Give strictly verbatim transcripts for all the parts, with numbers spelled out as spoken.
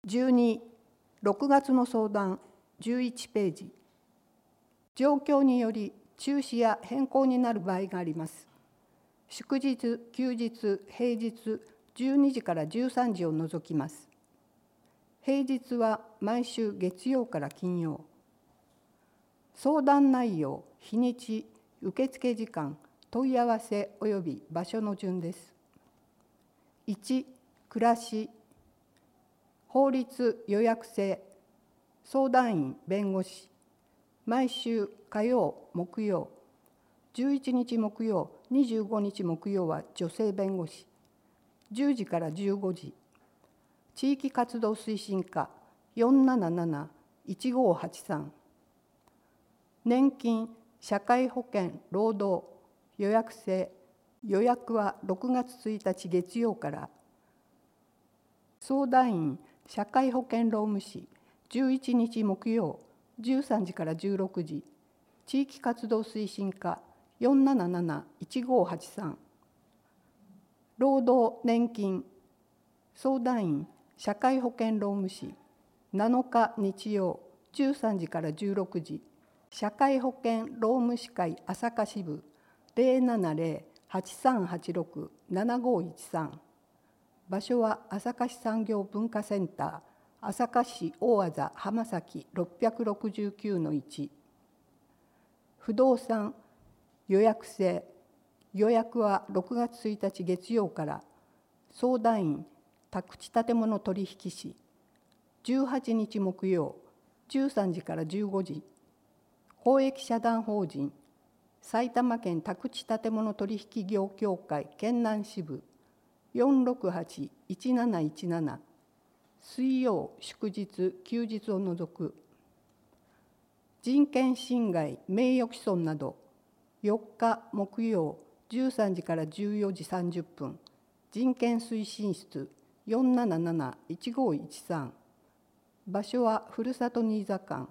じゅうに、ろくがつの相談じゅういちページ。状況により中止や変更になる場合があります。祝日、休日、平日じゅうにじからじゅうさんじを除きます。平日は毎週月曜から金曜。相談内容、日にち、受付時間、問い合わせ及び場所の順です。いち、暮らし、法律予約制、相談員弁護士、毎週火曜、木曜、じゅういちにち木曜、にじゅうごにち木曜は女性弁護士、じゅうじからじゅうごじ、地域活動推進課よんなななな、いちごはちさん、年金、社会保険、労働、予約制、予約はろくがつついたち月曜から、相談員、社会保険労務士、じゅういちにち木曜、じゅうさんじからじゅうろくじ、地域活動推進課よんなななな、いちごはちさん、労働年金、相談員、社会保険労務士、なのか日曜、じゅうさんじからじゅうろくじ、社会保険労務士会朝霞支部ゼロななゼロ はちさんはちろく ななごいちさん、場所は朝霞市産業文化センター、朝霞市大字浜崎ろっぴゃくろくじゅうきゅうのいち。不動産、予約制、予約はろくがつついたち月曜から、相談員、宅地建物取引士、じゅうはちにち木曜、じゅうさんじからじゅうごじ、公益社団法人、埼玉県宅地建物取引業協会県南支部よんろくはち いちなないちなな、水曜、祝日、休日を除く。人権侵害、名誉毀損など、よっか木曜、じゅうさんじからじゅうよじさんじゅっぷん、人権推進室よんなななな、いちごいちさん、場所はふるさと新座館。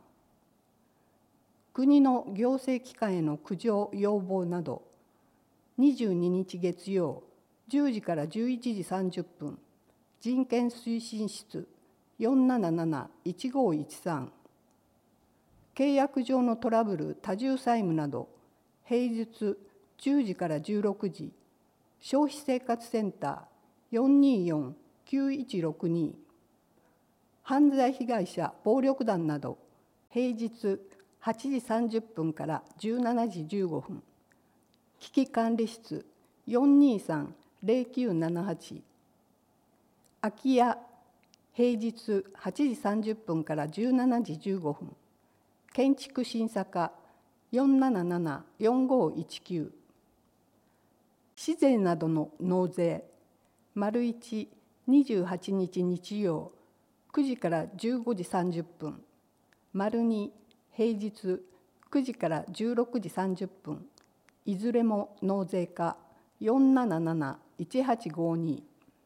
国の行政機関への苦情要望など、にじゅうににち月曜、じゅうじからじゅういちじさんじゅっぷん、人権推進室よんなななな、いちごいちさん、契約上のトラブル多重債務など、平日じゅうじからじゅうろくじ、消費生活センターよんにーよん きゅういちろくに、犯罪被害者暴力団など、平日はちじさんじゅっぷんからじゅうしちじじゅうごふん、危機管理室よんにーさん ゼロきゅうななはち、空き家平日はちじさんじゅっぷんからじゅうしちじじゅうごふん、建築審査課よんなななな、よんごいちきゅう、市税などの納税、丸一、にじゅうはちにち日曜、くじからじゅうごじさんじゅっぷん、丸二、平日くじからじゅうろくじさんじゅっぷん、いずれも納税課よんなななな、いちはちごに、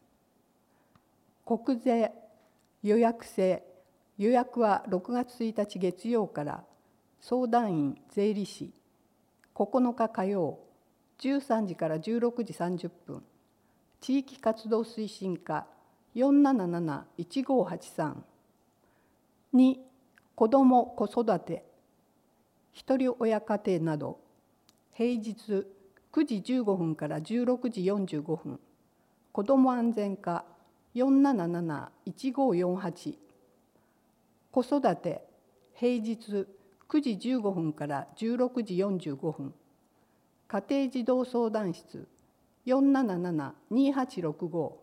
国税、予約制、予約はろくがつついたち月曜から、相談員税理士ここのか火曜、じゅうさんじからじゅうろくじさんじゅっぷん、地域活動推進課よんなななな、いちごはちさん、に、子ども子育て、ひとり親家庭など、平日くじじゅうごふんからじゅうろくじよんじゅうごふん、子ども安全課よんなななな、いちごよんはち、子育て、平日くじじゅうごふんからじゅうろくじよんじゅうごふん、家庭児童相談室よんなななな、にはちろくご、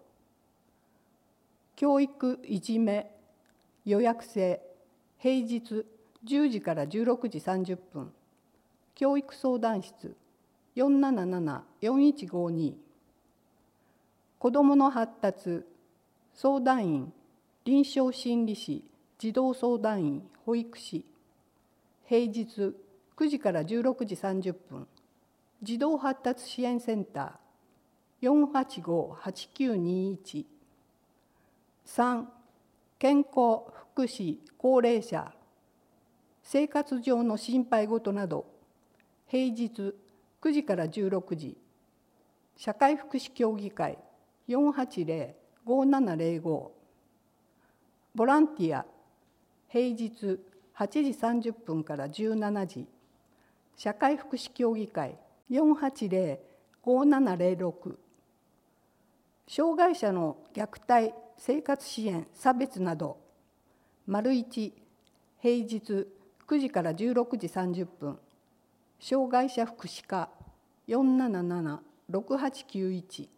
教育いじめ、予約制、平日じゅうじからじゅうろくじさんじゅっぷん、教育相談室よんなななな、よんいちごに、子どもの発達、相談員、臨床心理士、児童相談員、保育士、平日くじからじゅうろくじさんじゅっぷん、児童発達支援センターよんはちご、はちきゅうにいち、さん、健康、福祉、高齢者、生活上の心配事など、平日くじからじゅうろくじ、社会福祉協議会よんはちゼロ、ごななゼロご、 ボランティア平日はちじさんじゅっぷんからじゅうしちじ、社会福祉協議会 よんはちゼロ ごななゼロろく、障害者の虐待、生活支援、差別など、丸一平日くじからじゅうろくじさんじゅっぷん、障害者福祉課 よんなななな ろくはちきゅういち、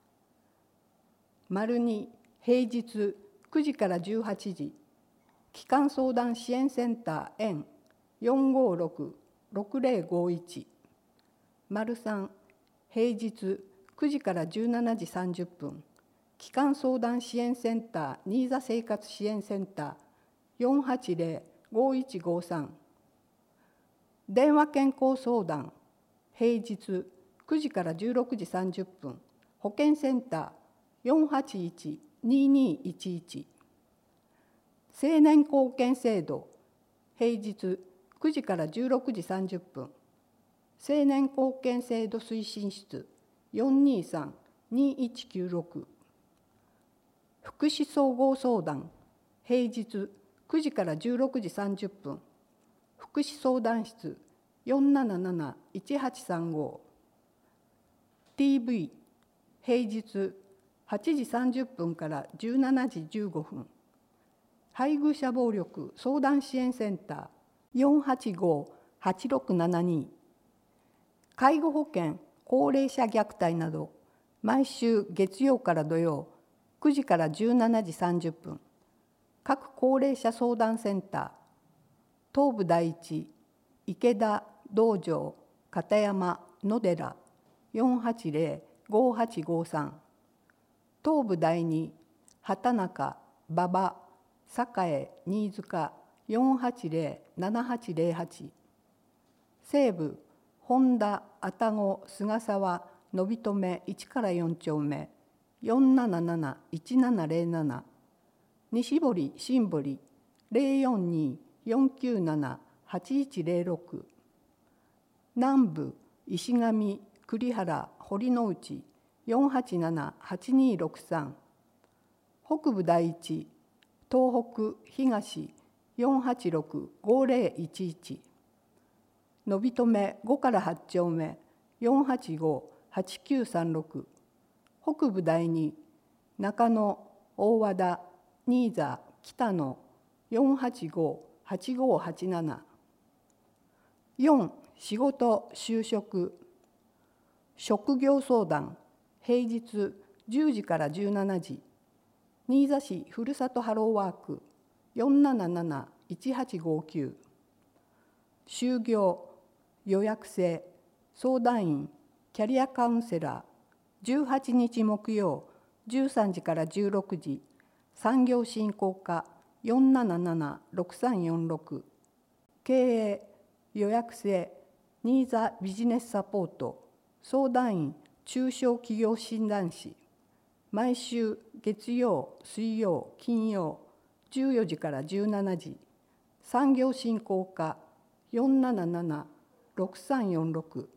丸二平日くじからじゅうはちじ、帰還相談支援センター エン よんごろく ろくゼロごいち、丸三平日くじからじゅうしちじさんじゅっぷん、帰還相談支援センター新座生活支援センター よんはちゼロ ごいちごさん、電話健康相談平日くじからじゅうろくじさんじゅっぷん、保健センター よんはちいち ににいちいち、青年貢献制度平日くじからじゅうろくじさんじゅっぷん、青年貢献制度推進室 よんにさん にいちきゅうろく、福祉総合相談平日くじからじゅうろくじさんじゅっぷん、福祉相談室 よんなななな いちはちさんご、ティーブイ 平日はちじさんじゅっぷんからじゅうしちじじゅうごふん、配偶者暴力相談支援センター よんはちご はちろくななに、介護保険高齢者虐待など、毎週月曜から土曜くじからじゅうしちじさんじゅっぷん、各高齢者相談センター、東部第一、池田、道場、片山、野寺 よんはちゼロ ごはちごさん、東部第二、畑中、馬場、栄、新塚 よんはちゼロ ななはちゼロはち、西部、本田、愛宕、菅沢、のびとめいちからよん丁目 よんなななな いちななゼロなな、西堀、新堀 ゼロよんに よんきゅうなな はちいちゼロろく、南部、石上、栗原、堀之内 よんはちなな はちにろくさん、北部第一、東北、東 よんはちろく ごゼロいちいち、のびとめごからはち丁目 よんはちご はちきゅうさんろく、北部第二、中野、大和田、新座、北野 よんはちご はちごはちなな、よん仕事就職職業相談平日じゅうじからじゅうしちじ、新座市ふるさとハローワーク よんなななな いちはちごきゅう、就業予約制相談員キャリアカウンセラーじゅうはちにち木曜じゅうさんじからじゅうろくじ、産業振興課 よんなななな ろくさんよんろく、経営予約制新座ビジネスサポート相談員中小企業診断士、毎週月曜、水曜、金曜じゅうよじからじゅうしちじ、産業振興課 よんなななな ろくさんよんろく、